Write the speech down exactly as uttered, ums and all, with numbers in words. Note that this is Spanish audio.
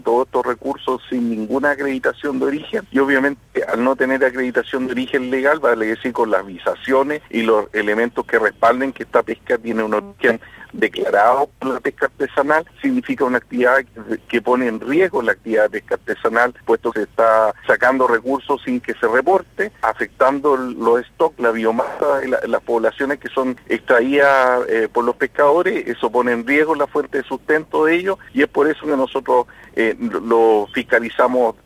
todos estos recursos sin ninguna acreditación de origen, y obviamente al no tener acreditación de origen legal, vale decir con las visaciones y los elementos que respalden que esta pesca tiene un origen declarado por la pesca artesanal, significa una actividad que pone en riesgo la actividad de pesca artesanal, puesto que se está sacando recursos sin que se reporte, afectando los stocks, la biomasa, la, las poblaciones que son extraídas eh, por los pescadores. Eso pone en riesgo la fuente de sustento de ellos, y es por eso que nosotros eh, lo fiscalizamos